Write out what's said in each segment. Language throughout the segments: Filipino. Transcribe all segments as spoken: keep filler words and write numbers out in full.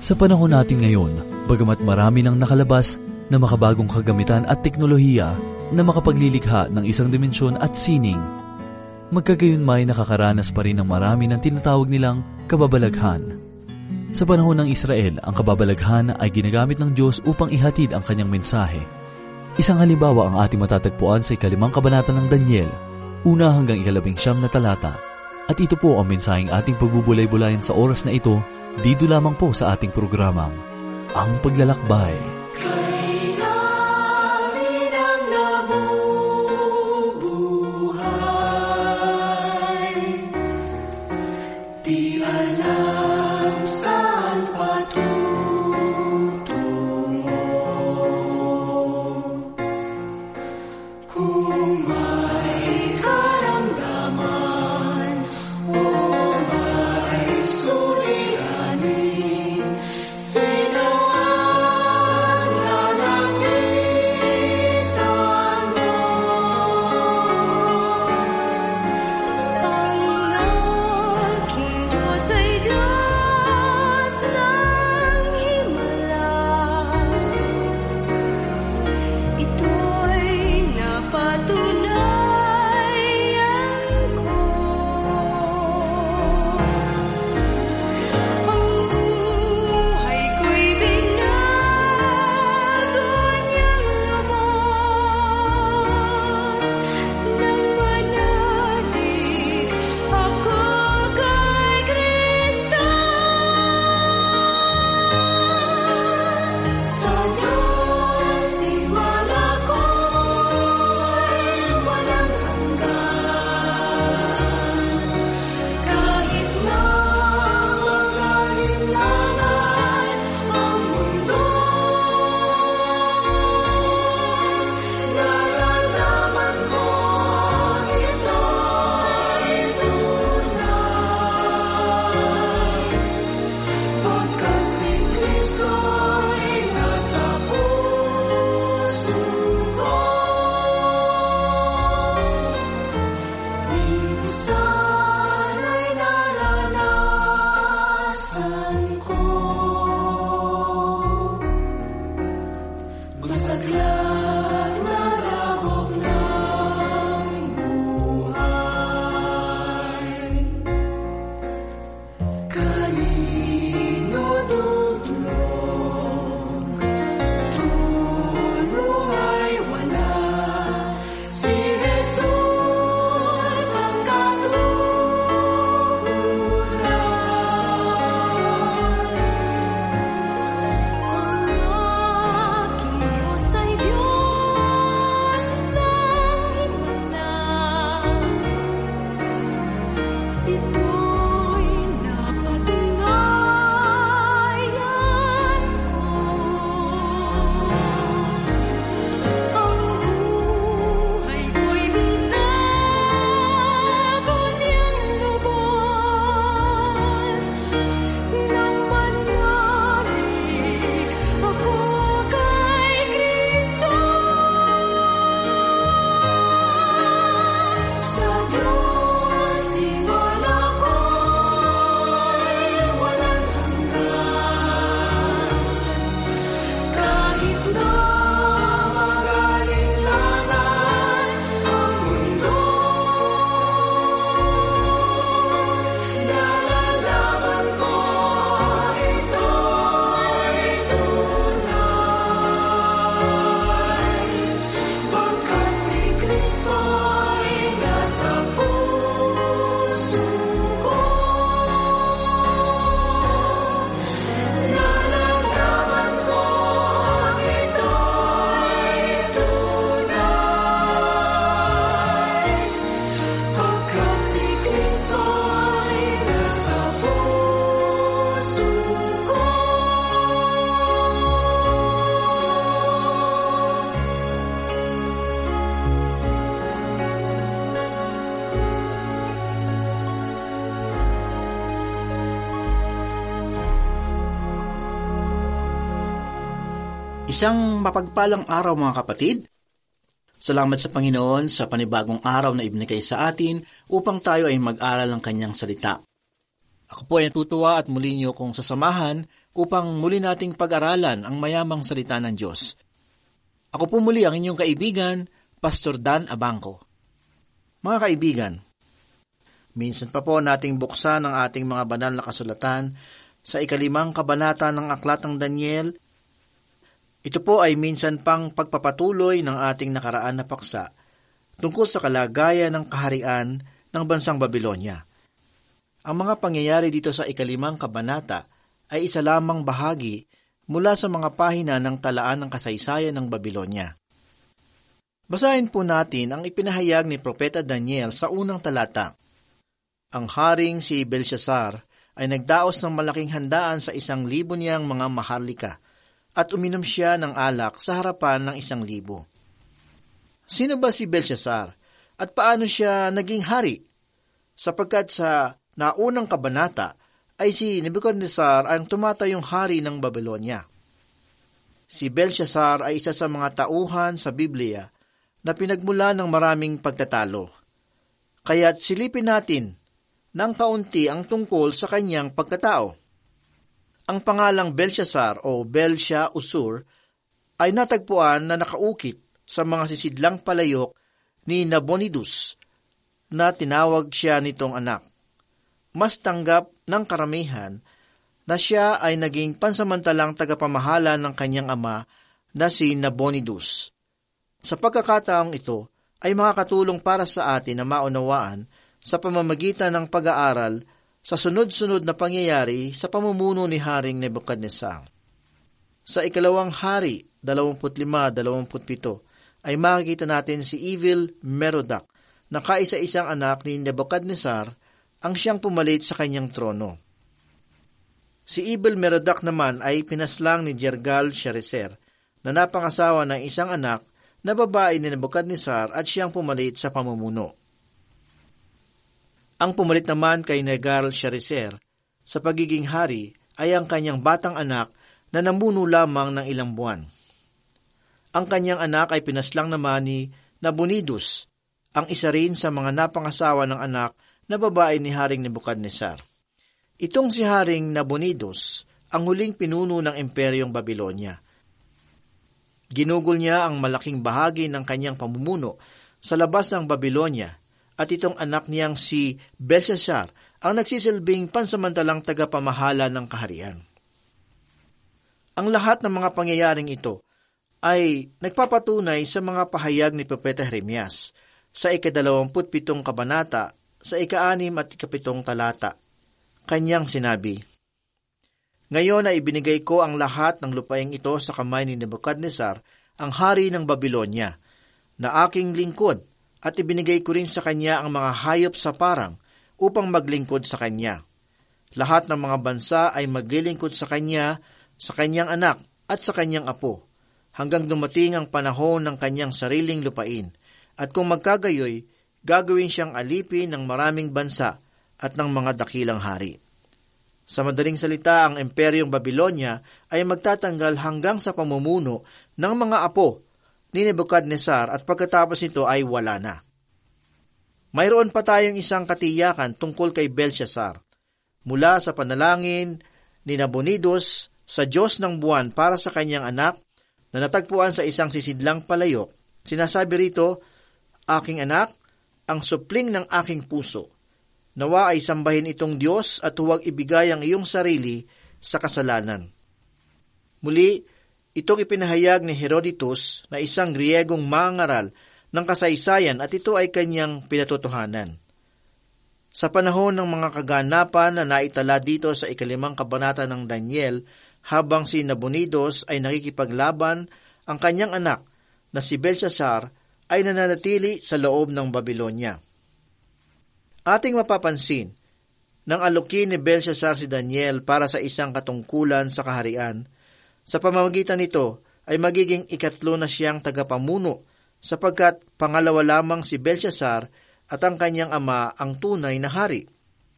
Sa panahon natin ngayon, bagamat marami nang nakalabas na makabagong kagamitan at teknolohiya na makapaglilikha ng isang dimensyon at sining, magkagayon may nakakaranas pa rin ng marami ng tinatawag nilang kababalaghan. Sa panahon ng Israel, ang kababalaghan ay ginagamit ng Diyos upang ihatid ang kanyang mensahe. Isang halimbawa ang ating matatagpuan sa ikalimang kabanata ng Daniel, una hanggang ikalabing siyam na talata. At ito po ang mensaheng ating pagbubulay-bulayan sa oras na ito, dito lamang po sa ating programang, Ang Paglalakbay. Isang mapagpalang araw mga kapatid. Salamat sa Panginoon sa panibagong araw na ibinigay sa atin upang tayo ay mag-aral ng Kanyang salita. Ako po ay natutuwa at muli niyo kong sasamahan upang muli nating pag-aralan ang mayamang salita ng Diyos. Ako po muli ang inyong kaibigan, Pastor Dan Abangco. Mga kaibigan, minsan pa po nating buksan ang ating mga banal na kasulatan sa ikalimang kabanata ng Aklat ng Daniel. Ito po ay minsan pang pagpapatuloy ng ating nakaraan na paksa tungkol sa kalagayan ng kaharian ng bansang Babylonia. Ang mga pangyayari dito sa ikalimang kabanata ay isa lamang bahagi mula sa mga pahina ng talaan ng kasaysayan ng Babylonia. Basahin po natin ang ipinahayag ni Propeta Daniel sa unang talata. Ang haring si Belshazzar ay nagdaos ng malaking handaan sa isang libo niyang mga maharlika at uminom siya ng alak sa harapan ng isang libo. Sino ba si Belshazzar at paano siya naging hari? Sapagkat sa naunang kabanata ay si Nebuchadnezzar ang tumatayong hari ng Babylonia. Si Belshazzar ay isa sa mga tauhan sa Biblia na pinagmula ng maraming pagtatalo. Kaya't silipin natin ng kaunti ang tungkol sa kanyang pagkatao. Ang pangalang Belshazzar o Belshazzar ay natagpuan na nakaukit sa mga sisidlang palayok ni Nabonidus na tinawag siya nitong anak. Mas tanggap ng karamihan na siya ay naging pansamantalang tagapamahala ng kanyang ama na si Nabonidus. Sa pagkakataong ito ay makakatulong para sa atin na maunawaan sa pamamagitan ng pag-aaral sa sunod-sunod na pangyayari sa pamumuno ni Haring Nebuchadnezzar. Sa ikalawang hari, dalawampu't lima dalawampu't pito, ay makikita natin si Evil Merodach na kaisa-isang anak ni Nebuchadnezzar ang siyang pumalit sa kanyang trono. Si Evil Merodach naman ay pinaslang ni Nergal-Sharezer na napangasawa ng isang anak na babae ni Nebuchadnezzar at siyang pumalit sa pamumuno. Ang pumalit naman kay Nergal-Sharezer sa pagiging hari ay ang kanyang batang anak na namuno lamang ng ilang buwan. Ang kanyang anak ay pinaslang naman ni Nabonidus, ang isa rin sa mga napangasawa ng anak na babae ni Haring Nebuchadnezzar. Itong si Haring Nabonidus ang huling pinuno ng Imperyong Babylonia. Ginugol niya ang malaking bahagi ng kanyang pamumuno sa labas ng Babylonia at itong anak niyang si Belshazzar ang nagsisilbing pansamantalang tagapamahala ng kaharian. Ang lahat ng mga pangyayaring ito ay nagpapatunay sa mga pahayag ni Propeta Jeremias sa ikadalawamput pitong kabanata sa ika-anim at ikapitong talata. Kanyang sinabi, "Ngayon ay ibinigay ko ang lahat ng lupaing ito sa kamay ni Nebuchadnezzar, ang hari ng Babylonia, na aking lingkod, at ibinigay ko rin sa kanya ang mga hayop sa parang upang maglingkod sa kanya. Lahat ng mga bansa ay maglilingkod sa kanya, sa kanyang anak at sa kanyang apo, hanggang dumating ang panahon ng kanyang sariling lupain, at kung magkagayoy, gagawin siyang alipin ng maraming bansa at ng mga dakilang hari." Sa madaling salita, ang Imperyong Babylonia ay magtatanggal hanggang sa pamumuno ng mga apo ni Nebuchadnezzar at pagkatapos nito ay wala na. Mayroon pa tayong isang katiyakan tungkol kay Belshazzar. Mula sa panalangin ni Nabonidus sa Diyos ng buwan para sa kanyang anak na natagpuan sa isang sisidlang palayok, sinasabi rito, "Aking anak, ang supling ng aking puso. Nawa ay sambahin itong Diyos at huwag ibigay ang iyong sarili sa kasalanan." Muli, itong ipinahayag ni Herodotus na isang Griegong mangaral ng kasaysayan at ito ay kanyang pinatotohanan. Sa panahon ng mga kaganapan na naitala dito sa ikalimang kabanata ng Daniel, habang si Nabonidus ay nakikipaglaban, ang kanyang anak na si Belshazzar ay nananatili sa loob ng Babylonia. Ating mapapansin, nang alukin ni Belshazzar si Daniel para sa isang katungkulan sa kaharian, sa pamamagitan nito ay magiging ikatlo na siyang tagapamuno sapagkat pangalawa lamang si Belshazzar at ang kanyang ama ang tunay na hari.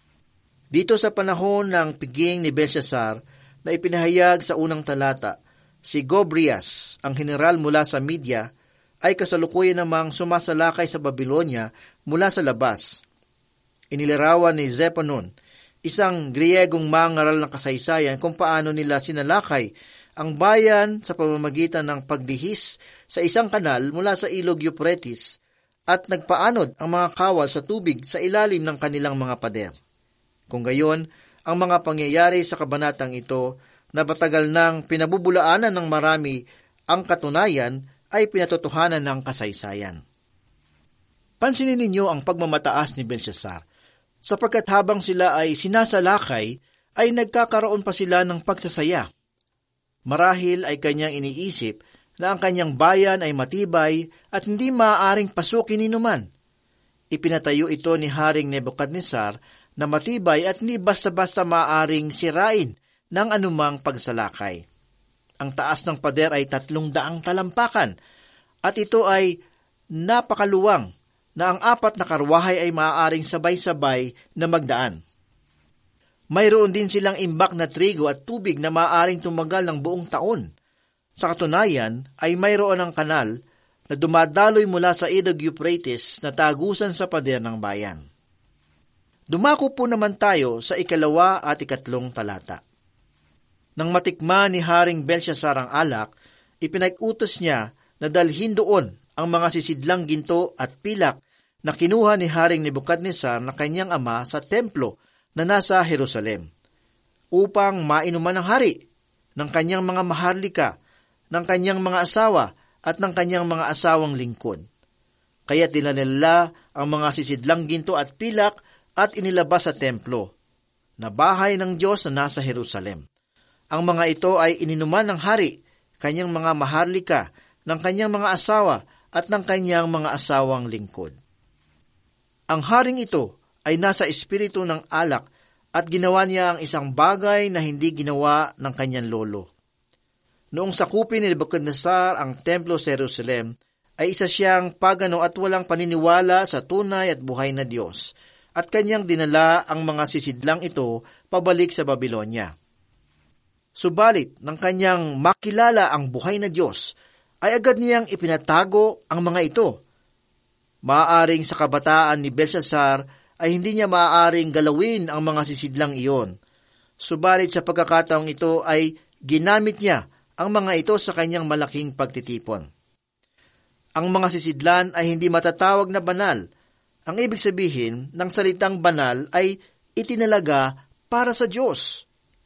Dito sa panahon ng piging ni Belshazzar na ipinahayag sa unang talata, si Gobrias, ang general mula sa Media, ay kasalukuyan namang sumasalakay sa Babylonia mula sa labas. Inilarawan ni Zepanon, isang Griegong mangaral ng kasaysayan kung paano nila sinalakay ang bayan sa pamamagitan ng paglihis sa isang kanal mula sa ilog Euphrates at nagpaanod ang mga kawal sa tubig sa ilalim ng kanilang mga pader. Kung gayon, ang mga pangyayari sa kabanatang ito na matagal nang pinabubulaanan ng marami ang katunayan ay pinatotohanan ng kasaysayan. Pansinin ninyo ang pagmamataas ni Belshazzar, sapagkat habang sila ay sinasalakay, ay nagkakaroon pa sila ng pagsasaya. Marahil ay kanyang iniisip na ang kanyang bayan ay matibay at hindi maaaring pasukin ni numan. Ipinatayo ito ni Haring Nebuchadnezzar na matibay at hindi basta-basta maaaring sirain ng anumang pagsalakay. Ang taas ng pader ay tatlong daang talampakan at ito ay napakaluwang na ang apat na karwahay ay maaaring sabay-sabay na magdaan. Mayroon din silang imbak na trigo at tubig na maaaring tumagal ng buong taon. Sa katunayan ay mayroon ang kanal na dumadaloy mula sa ilog Euphrates na tagusan sa pader ng bayan. Dumako po naman tayo sa ikalawa at ikatlong talata. Nang matikman ni Haring Belshazzar ang alak, ipinag-utos niya na dalhin doon ang mga sisidlang ginto at pilak na kinuha ni Haring Nebuchadnezzar na kanyang ama sa templo na nasa Jerusalem, upang mainuman ng hari ng kanyang mga maharlika, ng kanyang mga asawa at ng kanyang mga asawang lingkod. Kaya dinala ang mga sisidlang ginto at pilak at inilabas sa templo, na bahay ng Diyos na nasa Jerusalem. Ang mga ito ay ininuman ng hari, kanyang mga maharlika, ng kanyang mga asawa at ng kanyang mga asawang lingkod. Ang haring ito ay nasa espiritu ng alak at ginawa niya ang isang bagay na hindi ginawa ng kanyang lolo. Noong sakupin ni Nebuchadnezzar ang templo sa Jerusalem, ay isa siyang pagano at walang paniniwala sa tunay at buhay na Diyos, at kanyang dinala ang mga sisidlang ito pabalik sa Babylonia. Subalit, nang kanyang makilala ang buhay na Diyos, ay agad niyang ipinatago ang mga ito. Maaaring sa kabataan ni Belshazzar ay hindi niya maaaring galawin ang mga sisidlang iyon. Subalit sa pagkakataong ito ay ginamit niya ang mga ito sa kanyang malaking pagtitipon. Ang mga sisidlan ay hindi matatawag na banal. Ang ibig sabihin ng salitang banal ay itinalaga para sa Diyos.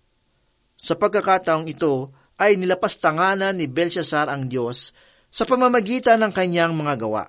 Sa pagkakataong ito ay nilapastanganan ni Belshazzar ang Diyos sa pamamagitan ng kanyang mga gawa.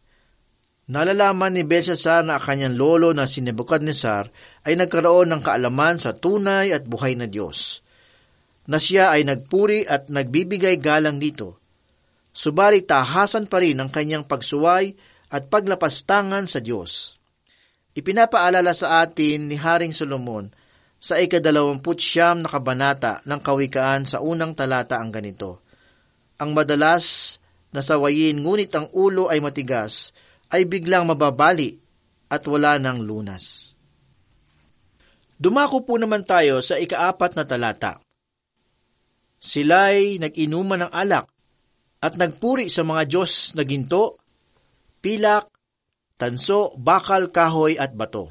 Nalalaman ni Belshazzar na ang kanyang lolo na si Nebuchadnezzar ay nagkaroon ng kaalaman sa tunay at buhay na Diyos, na siya ay nagpuri at nagbibigay galang dito. Subalit tahasan pa rin ang kanyang pagsuway at paglapastangan sa Diyos. Ipinapaalala sa atin ni Haring Solomon sa ikadalawamput siyam na kabanata ng Kawikaan sa unang talata ang ganito: ang madalas na sawayin ngunit ang ulo ay matigas ay biglang mababali at wala ng lunas. Dumako po naman tayo sa ikaapat na talata. Sila'y nag-inuman ng alak at nagpuri sa mga Diyos na ginto, pilak, tanso, bakal, kahoy at bato.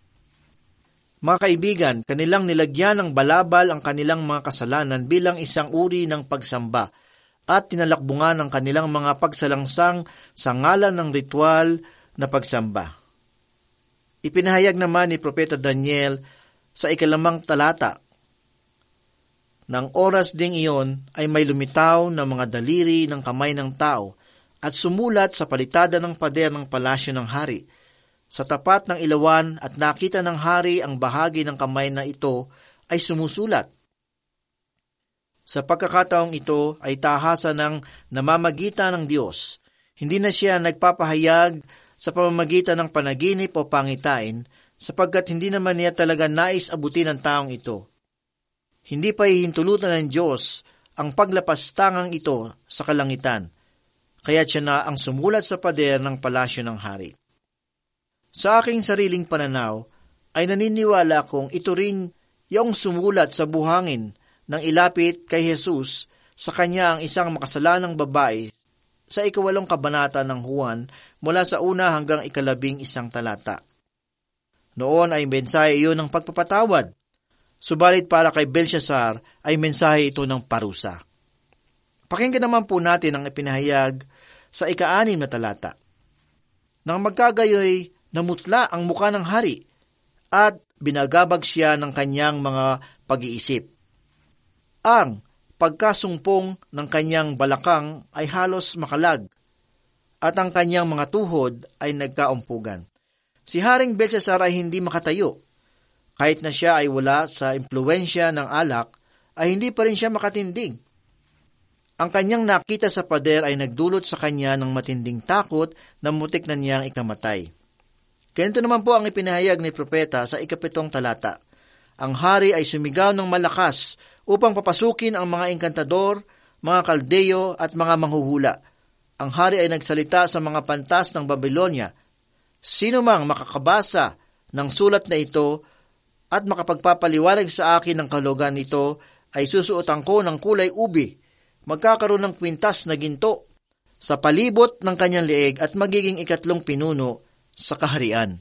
Mga kaibigan, kanilang nilagyan ng balabal ang kanilang mga kasalanan bilang isang uri ng pagsamba at tinalakbungan ang kanilang mga pagsalangsang sa ngalan ng ritual na pagsamba. Ipinahayag naman ni Propeta Daniel sa ikalamang talata, nang oras ding iyon ay may lumitaw na mga daliri ng kamay ng tao at sumulat sa palitada ng pader ng palasyo ng hari, sa tapat ng ilawan, at nakita ng hari ang bahagi ng kamay na ito ay sumusulat. Sa pagkakataong ito ay tahasan ng namamagitan ng Diyos. Hindi na siya nagpapahayag sa pamamagitan ng panaginip o pangitain, sapagkat hindi naman niya talaga nais abutin ang taong ito. Hindi pa hihintulutan ng Diyos ang paglapastangang ito sa kalangitan, kaya't siya na ang sumulat sa pader ng palasyo ng hari. Sa aking sariling pananaw, ay naniniwala kong ito rin yung sumulat sa buhangin nang ilapit kay Jesus sa kanya ang isang makasalanang babae sa ikawalong kabanata ng Juan mula sa una hanggang ikalabing isang talata. Noon ay mensahe iyon ng pagpapatawad, subalit para kay Belshazzar ay mensahe ito ng parusa. Pakinggan naman po natin ang ipinahayag sa ika-anim na talata. Nang magkagayoy, namutla ang muka ng hari at binagabag siya ng kanyang mga pag-iisip. Ang pagkasumpong ng kanyang balakang ay halos makalag at ang kanyang mga tuhod ay nagkaumpugan. Si Haring Belshazzar ay hindi makatayo. Kahit na siya ay wala sa impluwensya ng alak, ay hindi pa rin siya makatindig. Ang kanyang nakita sa pader ay nagdulot sa kanya ng matinding takot na mutik na niyang ikamatay. Ganito naman po ang ipinahayag ni propeta sa ikapitong talata. Ang hari ay sumigaw ng malakas upang papasukin ang mga engkantador, mga kaldeyo at mga manghuhula. Ang hari ay nagsalita sa mga pantas ng Babylonia. Sino mang makakabasa ng sulat na ito at makapagpapaliwanag sa akin ng kahulugan nito ay susuotan ko ng kulay ubi, magkakaroon ng kwintas na ginto sa palibot ng kanyang leeg at magiging ikatlong pinuno sa kaharian.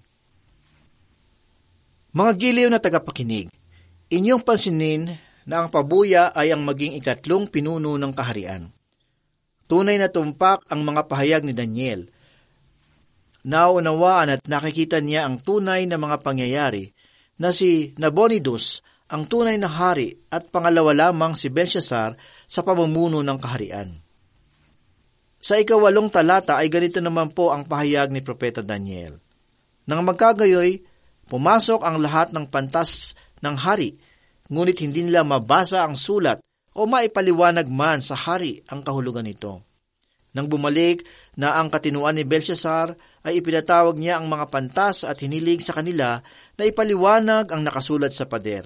Mga giliw na tagapakinig, inyong pansinin na ang pabuya ay ang maging ikatlong pinuno ng kaharian. Tunay na tumpak ang mga pahayag ni Daniel. Nauunawaan at nakikita niya ang tunay na mga pangyayari na si Nabonidus ang tunay na hari at pangalawa lamang si Belshazzar sa pamumuno ng kaharian. Sa ikawalong talata ay ganito naman po ang pahayag ni Propeta Daniel. Nang magkagayoy, pumasok ang lahat ng pantas ng hari, ngunit hindi nila mabasa ang sulat o maipaliwanag man sa hari ang kahulugan nito. Nang bumalik na ang katinuan ni Belshazzar, ay ipinatawag niya ang mga pantas at hinilig sa kanila na ipaliwanag ang nakasulat sa pader.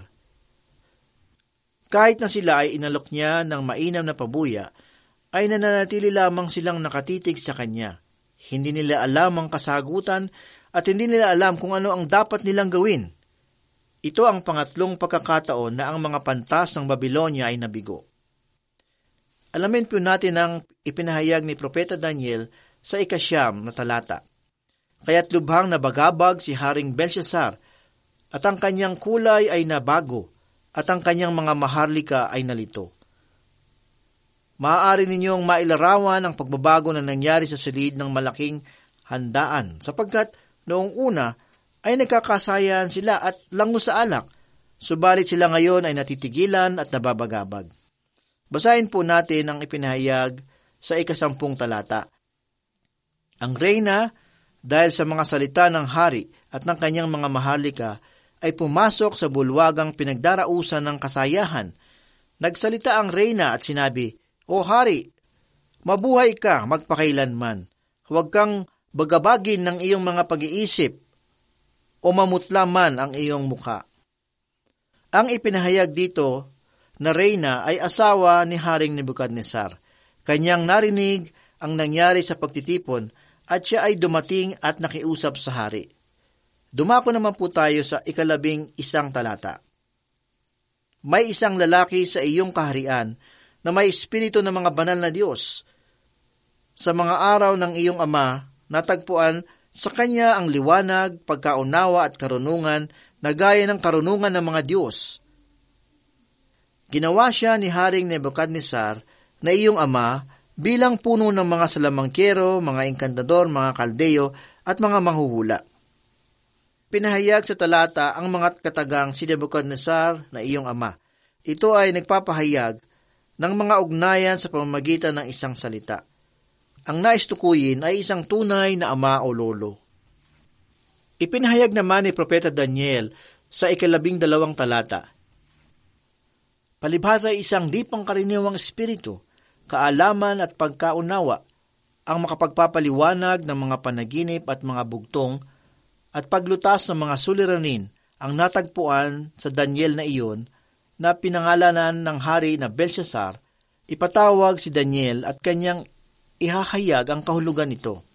Kahit na sila ay inalok niya ng mainam na pabuya, ay nananatili lamang silang nakatitig sa kanya. Hindi nila alam ang kasagutan at hindi nila alam kung ano ang dapat nilang gawin. Ito ang pangatlong pagkakataon na ang mga pantas ng Babylonia ay nabigo. Alamin po natin ang ipinahayag ni Propeta Daniel sa ikasyam na talata. Kaya't lubhang nabagabag si Haring Belshazzar at ang kanyang kulay ay nabago at ang kanyang mga maharlika ay nalito. Maaari ninyong mailarawan ang pagbabago na nangyari sa silid ng malaking handaan sapagkat noong una ay nagkakasayan sila at lango sa alak, subalit sila ngayon ay natitigilan at nababagabag. Basahin po natin ang ipinahayag sa ikasampung talata. Ang reyna, dahil sa mga salita ng hari at ng kanyang mga maharlika, ay pumasok sa bulwagang pinagdarausan ng kasayahan. Nagsalita ang reyna at sinabi, O hari, mabuhay ka magpakailanman. Huwag kang bagabagin ng iyong mga pag-iisip o mamutla man ang iyong mukha. Ang ipinahayag dito na reyna ay asawa ni Haring Nebukadnezar. Kanyang narinig ang nangyari sa pagtitipon at siya ay dumating at nakiusap sa hari. Dumako naman po tayo sa ikalabing isang talata. May isang lalaki sa iyong kaharian na may espiritu ng mga banal na Diyos. Sa mga araw ng iyong ama, natagpuan sa kanya ang liwanag, pagkaunawa at karunungan na gaya ng karunungan ng mga Diyos. Ginawa siya ni Haring Nebukadnezar na iyong ama bilang puno ng mga salamangkero, mga engkantador, mga kaldeyo, at mga manghuhula. Pinahayag sa talata ang mga katagang si Nebukadnezar na iyong ama. Ito ay nagpapahayag ng mga ugnayan sa pamamagitan ng isang salita. Ang naistukuyin ay isang tunay na ama o lolo. Ipinahayag naman ni Propeta Daniel sa ikalabing dalawang talata. Palibhasa ay isang di pangkaraniwang espiritu, kaalaman at pagkaunawa ang makapagpapaliwanag ng mga panaginip at mga bugtong at paglutas ng mga suliranin ang natagpuan sa Daniel na iyon na pinangalanan ng hari na Belshazzar. Ipatawag si Daniel at kanyang ihahayag ang kahulugan nito.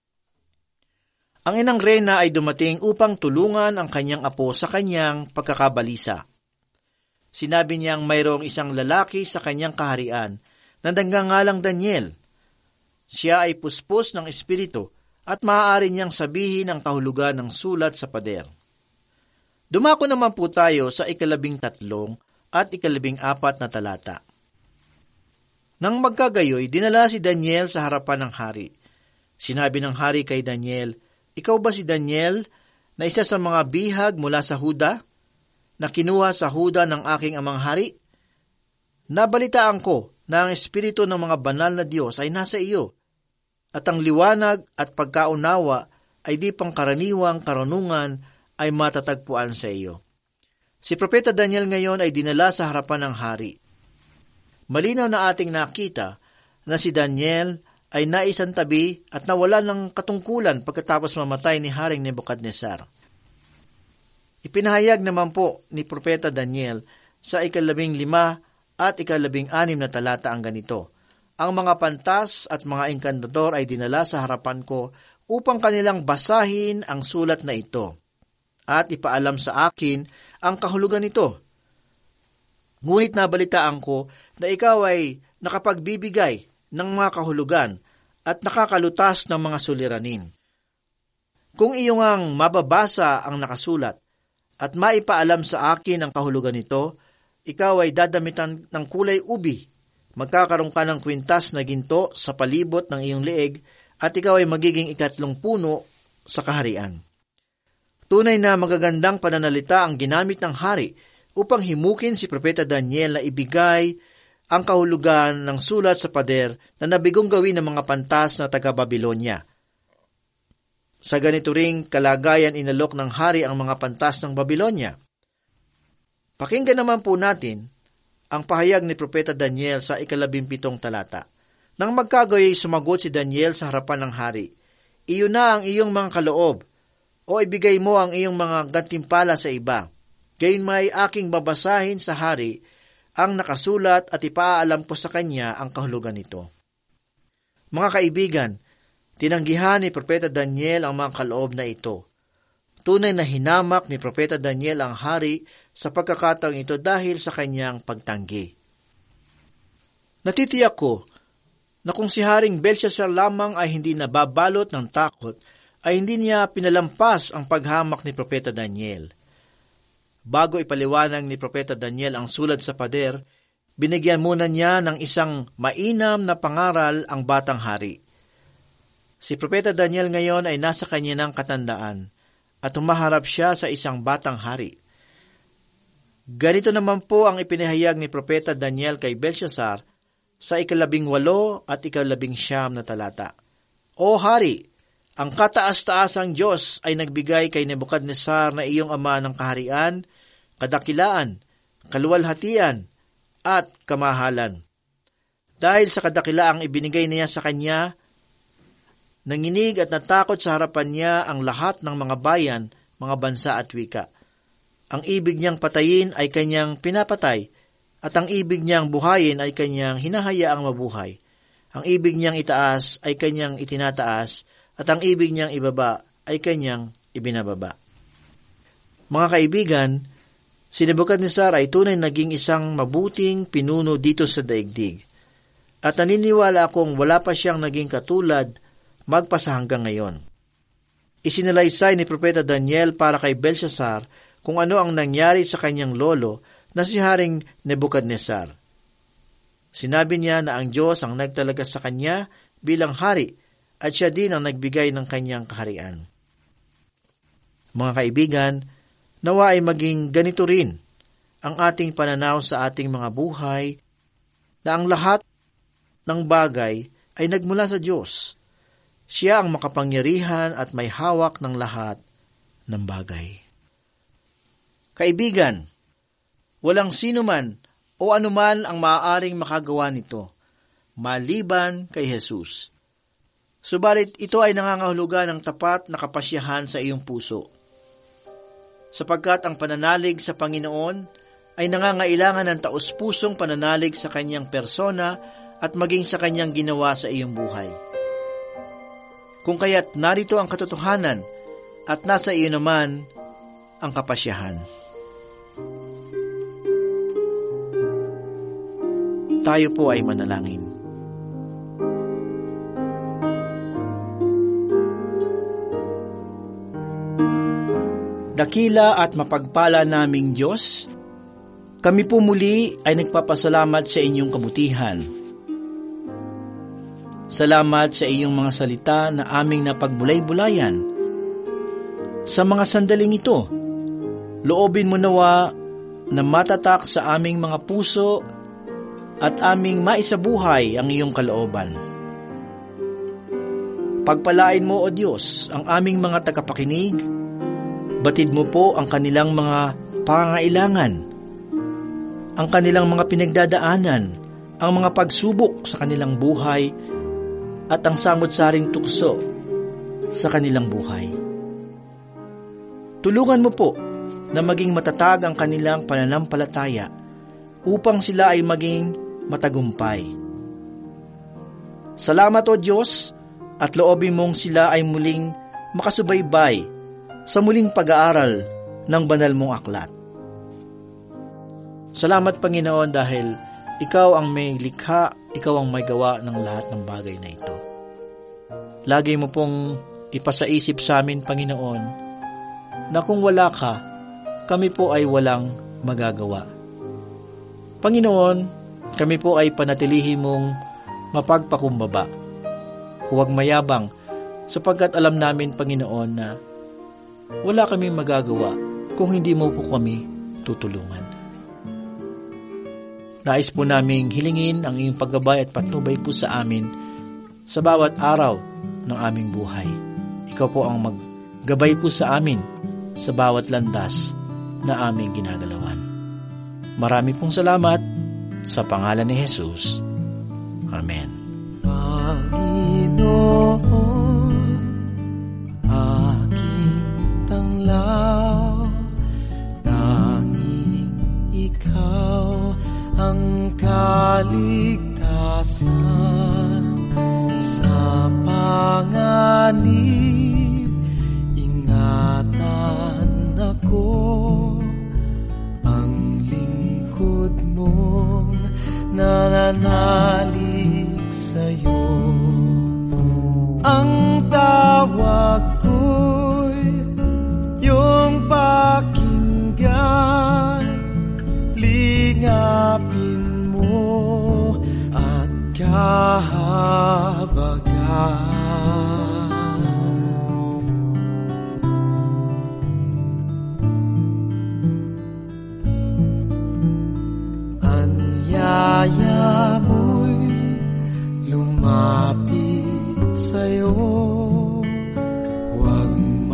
Ang inang reyna ay dumating upang tulungan ang kanyang apo sa kanyang pagkakabalisa. Sinabi niyang mayroong isang lalaki sa kanyang kaharian na nagngangalang Daniel. Siya ay puspos ng espiritu at maaari niyang sabihin ang kahulugan ng sulat sa pader. Dumako naman po tayo sa ikalabing tatlong at ikalabing apat na talata. Nang magkagayoy, dinala si Daniel sa harapan ng hari. Sinabi ng hari kay Daniel, "Ikaw ba si Daniel na isa sa mga bihag mula sa Huda, na kinuha sa Huda ng aking amang hari? Nabalitaan ko na ang espiritu ng mga banal na Diyos ay nasa iyo, at ang liwanag at pagkaunawa ay di pangkaraniwang karunungan ay matatagpuan sa iyo." Si Propeta Daniel ngayon ay dinala sa harapan ng hari. Malinaw na ating nakita na si Daniel ay naisantabi at nawala ng katungkulan pagkatapos mamatay ni Haring Nebukadnezar. Ipinahayag naman po ni Propeta Daniel sa ikalabing lima at ikalabing anim na talata ang ganito, "Ang mga pantas at mga engkantador ay dinala sa harapan ko upang kanilang basahin ang sulat na ito at ipaalam sa akin ang kahulugan nito. Ngunit nabalitaan ko na ikaw ay nakapagbibigay ng mga kahulugan at nakakalutas ng mga suliranin. Kung iyong ang mababasa ang nakasulat at maipaalam sa akin ang kahulugan nito, ikaw ay dadamitan ng kulay ubi, magkakaroon ka ng kwintas na ginto sa palibot ng iyong leeg, at ikaw ay magiging ikatlong puno sa kaharian." Tunay na magagandang pananalita ang ginamit ng hari upang himukin si Propeta Daniel na ibigay ang kahulugan ng sulat sa pader na nabigong gawin ng mga pantas na taga-Babilonya. Sa ganito ring kalagayan inalok ng hari ang mga pantas ng Babilonya. Pakinggan naman po natin ang pahayag ni Propeta Daniel sa ikalabimpitong talata. Nang magkagayoy, sumagot si Daniel sa harapan ng hari, "Iyon na ang iyong mga kaloob, o ibigay mo ang iyong mga gantimpala sa iba. Gayon may aking babasahin sa hari ang nakasulat at ipaalam ko sa kanya ang kahulugan nito." Mga kaibigan, tinanggihan ni Propeta Daniel ang mga kaloob na ito. Tunay na hinamak ni Propeta Daniel ang hari sa pagkakataong ito dahil sa kanyang pagtanggi. Natitiyak ko na kung si Haring Belshazzar lamang ay hindi nababalot ng takot, ay hindi niya pinalampas ang paghamak ni Propeta Daniel. Bago ipaliwanag ni Propeta Daniel ang sulat sa pader, binigyan muna niya ng isang mainam na pangaral ang batang hari. Si Propeta Daniel ngayon ay nasa kanya ng katandaan at humaharap siya sa isang batang hari. Ganito naman po ang ipinahayag ni Propeta Daniel kay Belshazzar sa ikalabing walo at ikalabing siyam na talata. "O hari, ang kataas-taasang Diyos ay nagbigay kay Nebukadnezar na iyong ama ng kaharian, kadakilaan, kaluwalhatian, at kamahalan. Dahil sa kadakilaang ibinigay niya sa kanya, nanginig at natakot sa harapan niya ang lahat ng mga bayan, mga bansa at wika. Ang ibig niyang patayin ay kanyang pinapatay, at ang ibig niyang buhayin ay kanyang hinahayaang mabuhay. Ang ibig niyang itaas ay kanyang itinataas, at ang ibig niyang ibaba ay kanyang ibinababa." Mga kaibigan, si Nebukadnezar ay tunay naging isang mabuting pinuno dito sa daigdig. At naniniwala akong wala pa siyang naging katulad magpasa hanggang ngayon. Isinalaysay ni Propeta Daniel para kay Belshazzar kung ano ang nangyari sa kanyang lolo na si Haring Nebukadnezar. Sinabi niya na ang Diyos ang nagtalaga sa kanya bilang hari, at siya din ang nagbigay ng kanyang kaharian. Mga kaibigan, nawa ay maging ganito rin ang ating pananaw sa ating mga buhay, na ang lahat ng bagay ay nagmula sa Diyos. Siya ang makapangyarihan at may hawak ng lahat ng bagay. Kaibigan, walang sino man o anuman ang maaaring makagawa nito, maliban kay Jesus. Subalit ito ay nangangahulugan ng tapat na kapasyahan sa iyong puso, sapagkat ang pananalig sa Panginoon ay nangangailangan ng taos-pusong pananalig sa kanyang persona at maging sa kanyang ginawa sa iyong buhay. Kung kaya't narito ang katotohanan at nasa iyo naman ang kapasyahan. Tayo po ay manalangin. Dakila at mapagpala naming Diyos, kami po muli ay nagpapasalamat sa inyong kabutihan. Salamat sa iyong mga salita na aming napagbulay-bulayan. Sa mga sandaling ito, loobin mo nawa na matatak sa aming mga puso at aming maisabuhay ang iyong kalooban. Pagpalain mo, O Diyos, ang aming mga tagapakinig. Batid mo po ang kanilang mga pangangailangan, ang kanilang mga pinagdadaanan, ang mga pagsubok sa kanilang buhay, at ang samot-saring tukso sa kanilang buhay. Tulungan mo po na maging matatag ang kanilang pananampalataya upang sila ay maging matagumpay. Salamat, O Diyos, at loobin mong sila ay muling makasubaybay sa muling pag-aaral ng banal mong aklat. Salamat, Panginoon, dahil Ikaw ang may likha, Ikaw ang may gawa ng lahat ng bagay na ito. Lagi mo pong ipasaisip sa amin, Panginoon, na kung wala ka, kami po ay walang magagawa. Panginoon, kami po ay panatilihin mong mapagpakumbaba. Huwag mayabang, sapagkat alam namin, Panginoon, na wala kaming magagawa kung hindi mo po kami tutulungan. Nais po naming hilingin ang iyong paggabay at patnubay po sa amin sa bawat araw ng aming buhay. Ikaw po ang maggabay po sa amin sa bawat landas na aming ginagalawan. Marami pong salamat sa pangalan ni Jesus. Amen. Panginoon, aking tanglaw, tanging Ikaw ang kaligtasan. Sa panganib, ingatan ako, ang lingkod mong nananalig sa'yo. Ang tawag ko'y iyong pakinggan, lingapin mo at kahabagan. Anyaya mo'y lumapit sa'yo, huwag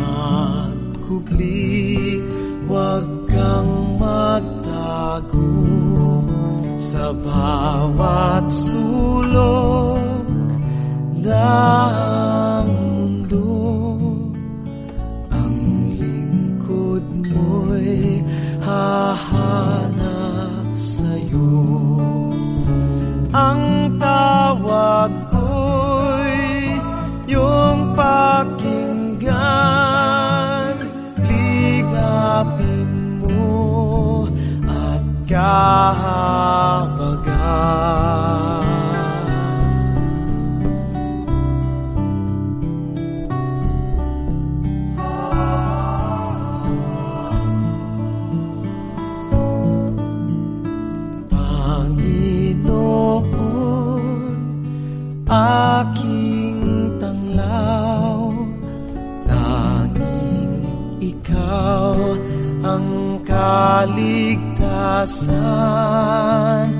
magkubli, huwag kang magtago. Sa bawat sulok ng mundo, ang lingkod mo'y hahanap sa'yo. Ang tawag ko'y iyong pakinggan, ligapin mo at kahabagan. Panginoon, aking tanglaw, tanging Ikaw ang kaligtasan.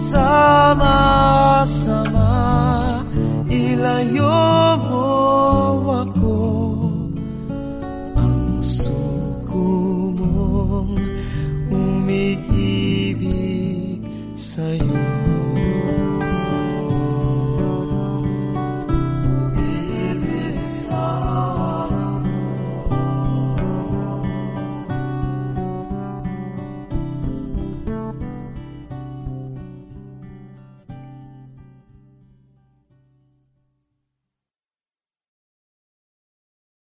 Sama-sama ilayo mo ako, ang sugo mong umiibig sa'yo.